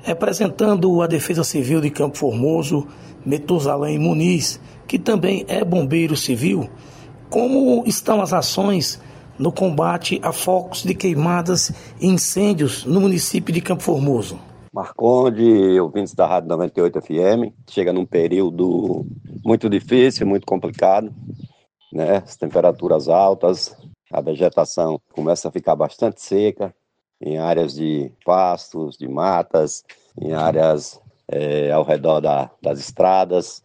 Representando a Defesa Civil de Campo Formoso, Metusalém Muniz, que também é bombeiro civil, como estão as ações no combate a focos de queimadas e incêndios no município de Campo Formoso? Marconde, ouvintes da Rádio 98 FM, chega num período muito difícil, muito complicado, né? As temperaturas altas, a vegetação começa a ficar bastante seca em áreas de pastos, de matas, em áreas ao redor das estradas,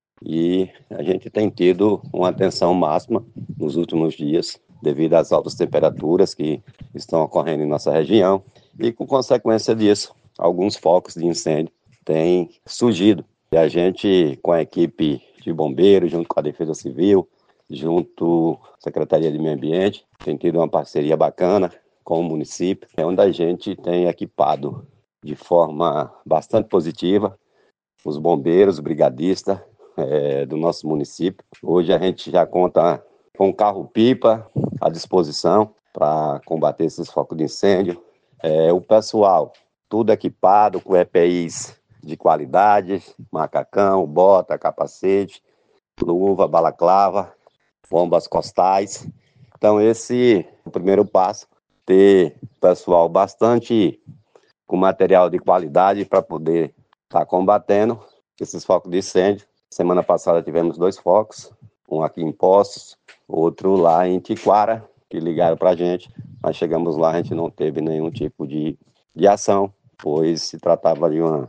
e a gente tem tido uma atenção máxima nos últimos dias devido às altas temperaturas que estão ocorrendo em nossa região, e com consequência disso, alguns focos de incêndio têm surgido. E a gente, com a equipe de bombeiros, junto com a Defesa Civil, junto à Secretaria de Meio Ambiente, tem tido uma parceria bacana com o município, onde a gente tem equipado de forma bastante positiva os bombeiros, brigadistas do nosso município. Hoje a gente já conta com um carro-pipa à disposição para combater esses focos de incêndio. O pessoal, tudo equipado com EPIs de qualidade, macacão, bota, capacete, luva, balaclava, bombas costais. Então esse é o primeiro passo, ter pessoal bastante com material de qualidade para poder estar combatendo esses focos de incêndio. Semana passada tivemos 2 focos, um aqui em Poços, outro lá em Tiquara, que ligaram para a gente, mas chegamos lá, a gente não teve nenhum tipo de ação, pois se tratava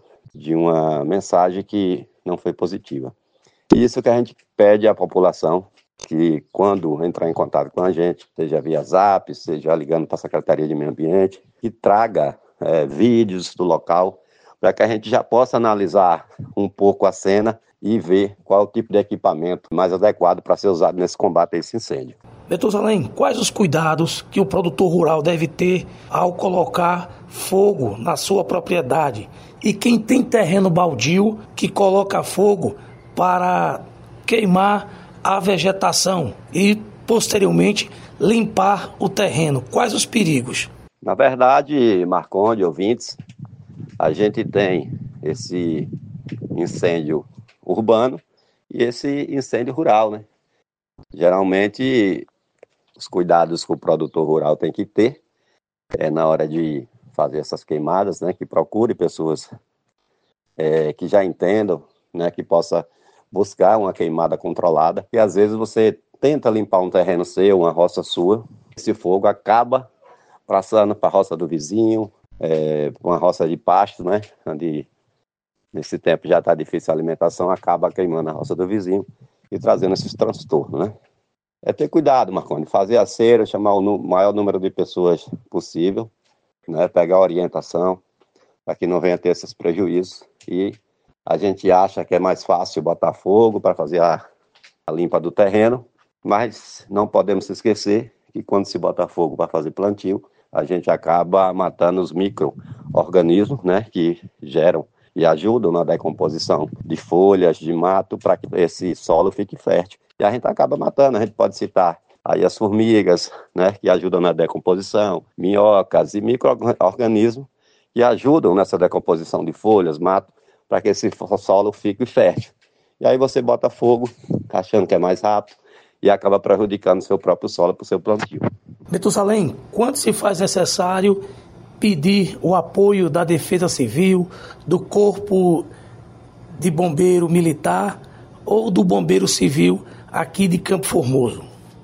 de uma mensagem que não foi positiva. Isso que a gente pede à população, que quando entrar em contato com a gente, seja via Zap, seja ligando para a Secretaria de Meio Ambiente, que traga vídeos do local, para que a gente já possa analisar um pouco a cena e ver qual é o tipo de equipamento mais adequado para ser usado nesse combate a esse incêndio. Metusalém, quais os cuidados que o produtor rural deve ter ao colocar fogo na sua propriedade? E quem tem terreno baldio que coloca fogo para queimar a vegetação e, posteriormente, limpar o terreno? Quais os perigos? Na verdade, Marconde, ouvintes, a gente tem esse incêndio urbano e esse incêndio rural, né? Geralmente, os cuidados que o produtor rural tem que ter na hora de fazer essas queimadas, né? Que procure pessoas que já entendam, né? Que possa buscar uma queimada controlada. E às vezes você tenta limpar um terreno seu, uma roça sua, esse fogo acaba passando para a roça do vizinho, uma roça de pasto, né? Onde nesse tempo já está difícil a alimentação, acaba queimando a roça do vizinho e trazendo esses transtornos, né? Ter cuidado, Marconi, fazer a cera, chamar o maior número de pessoas possível, né? Pegar a orientação para que não venha ter esses prejuízos. E a gente acha que é mais fácil botar fogo para fazer a limpa do terreno, mas não podemos se esquecer que quando se bota fogo para fazer plantio, a gente acaba matando os micro-organismos, né, que geram e ajudam na decomposição de folhas, de mato, para que esse solo fique fértil. E a gente acaba matando, a gente pode citar aí as formigas, né, que ajudam na decomposição, minhocas e micro-organismos que ajudam nessa decomposição de folhas, mato, para que esse solo fique fértil. E aí você bota fogo, achando que é mais rápido, e acaba prejudicando o seu próprio solo para o seu plantio. Metusalém, quando se faz necessário pedir o apoio da Defesa Civil, do Corpo de Bombeiro Militar ou do Bombeiro Civil aqui de Campo Formoso?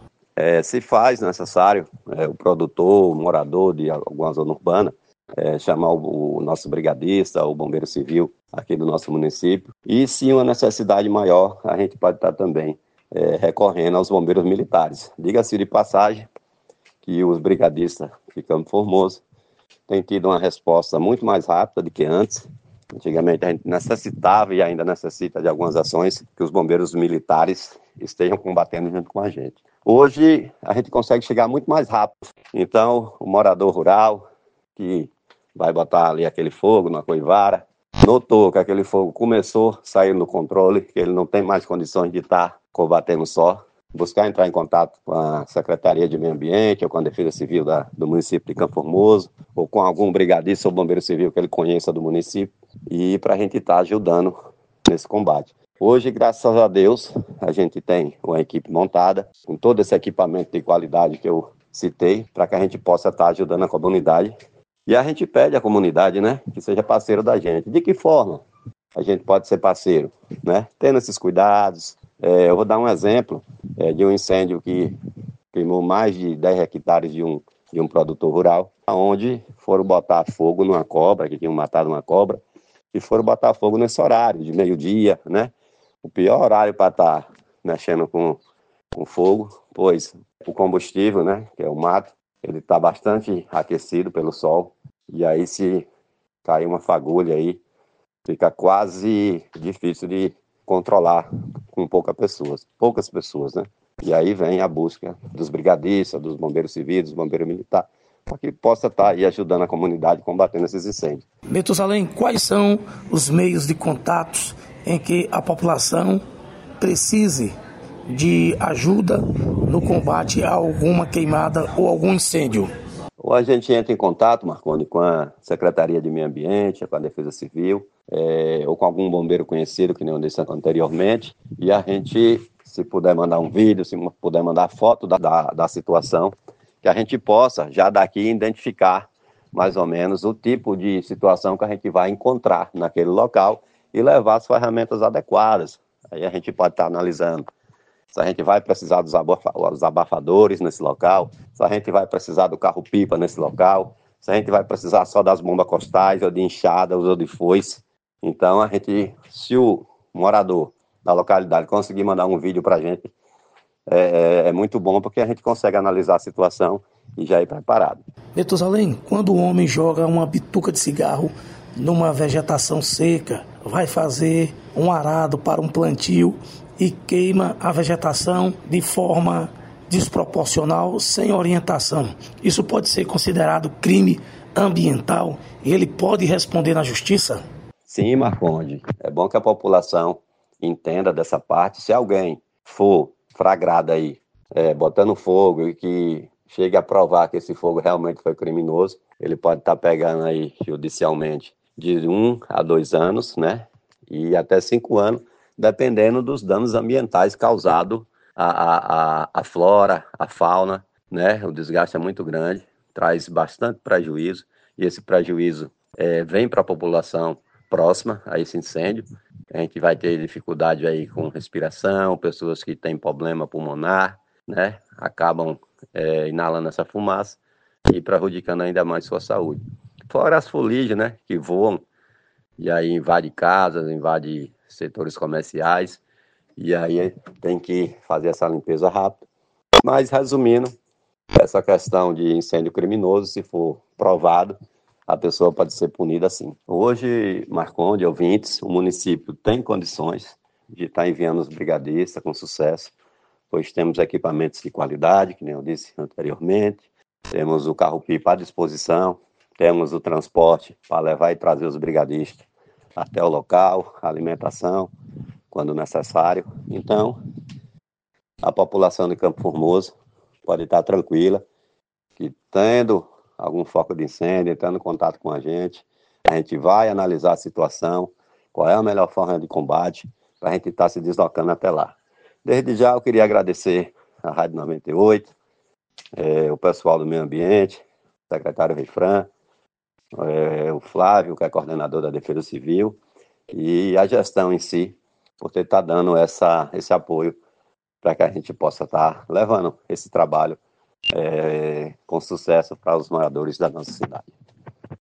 Se faz necessário o produtor, o morador de alguma zona urbana, chamar o nosso brigadista, o bombeiro civil aqui do nosso município. E se uma necessidade maior, a gente pode estar também recorrendo aos bombeiros militares. Diga-se de passagem que os brigadistas de Campo Formoso têm tido uma resposta muito mais rápida do que antes. Antigamente a gente necessitava e ainda necessita de algumas ações que os bombeiros militares estejam combatendo junto com a gente. Hoje a gente consegue chegar muito mais rápido. Então o morador rural que vai botar ali aquele fogo na coivara, notou que aquele fogo começou a sair do controle, que ele não tem mais condições de estar combatendo só, buscar entrar em contato com a Secretaria de Meio Ambiente ou com a Defesa Civil do município de Campo Formoso, ou com algum brigadista ou bombeiro civil que ele conheça do município, e para a gente estar ajudando nesse combate. Hoje, graças a Deus, a gente tem uma equipe montada com todo esse equipamento de qualidade que eu citei, para que a gente possa estar ajudando a comunidade. E a gente pede à comunidade, né, que seja parceiro da gente. De que forma a gente pode ser parceiro, né? Tendo esses cuidados. Eu vou dar um exemplo de um incêndio que queimou mais de 10 hectares de um produtor rural, onde foram botar fogo numa cobra, que tinham matado uma cobra, e foram botar fogo nesse horário, de meio-dia, né? O pior horário para estar mexendo com fogo, pois o combustível, né, que é o mato, ele está bastante aquecido pelo sol, e aí se cair uma fagulha aí, fica quase difícil de controlar com poucas pessoas, né? E aí vem a busca dos brigadistas, dos bombeiros civis, dos bombeiros militares, para que possa estar aí ajudando a comunidade combatendo esses incêndios. Metusalém, quais são os meios de contatos em que a população precise de ajuda no combate a alguma queimada ou algum incêndio? Ou a gente entra em contato, Marconi, com a Secretaria de Meio Ambiente, com a Defesa Civil, ou com algum bombeiro conhecido, que nem eu disse anteriormente, e a gente, se puder mandar um vídeo, se puder mandar foto da situação, que a gente possa já daqui identificar mais ou menos o tipo de situação que a gente vai encontrar naquele local e levar as ferramentas adequadas. Aí a gente pode estar analisando se a gente vai precisar dos abafadores nesse local, se a gente vai precisar do carro-pipa nesse local, se a gente vai precisar só das bombas costais, ou de enxadas, ou de foice. Então, se o morador da localidade conseguir mandar um vídeo para a gente, é muito bom, porque a gente consegue analisar a situação e já ir preparado. Metusalém, quando o homem joga uma bituca de cigarro numa vegetação seca, vai fazer um arado para um plantio e queima a vegetação de forma desproporcional, sem orientação. Isso pode ser considerado crime ambiental e ele pode responder na justiça? Sim, Marconde. É bom que a população entenda dessa parte. Se alguém for flagrado aí, botando fogo e que chegue a provar que esse fogo realmente foi criminoso, ele pode estar pegando aí judicialmente de 1 a 2 anos, né? E até 5 anos, dependendo dos danos ambientais causados à flora, à fauna, né? O desgaste é muito grande, traz bastante prejuízo, e esse prejuízo vem para a população próxima a esse incêndio. A gente vai ter dificuldade aí com respiração, pessoas que têm problema pulmonar, né? Acabam inalando essa fumaça e prejudicando ainda mais sua saúde. Fora as fuligens, né? Que voam e aí invade casas, invade setores comerciais, e aí tem que fazer essa limpeza rápida. Mas, resumindo, essa questão de incêndio criminoso, se for provado, a pessoa pode ser punida sim. Hoje, Marconde, ouvintes, o município tem condições de estar enviando os brigadistas com sucesso, pois temos equipamentos de qualidade, que nem eu disse anteriormente, temos o carro-pipa à disposição, temos o transporte para levar e trazer os brigadistas até o local, alimentação, quando necessário. Então, a população de Campo Formoso pode estar tranquila, que tendo algum foco de incêndio, entrando em contato com a gente vai analisar a situação, qual é a melhor forma de combate, para a gente estar se deslocando até lá. Desde já eu queria agradecer a Rádio 98, o pessoal do meio ambiente, o secretário Reifran, o Flávio, que é coordenador da Defesa Civil, e a gestão em si, por ter estado dando esse apoio para que a gente possa estar levando esse trabalho com sucesso para os moradores da nossa cidade.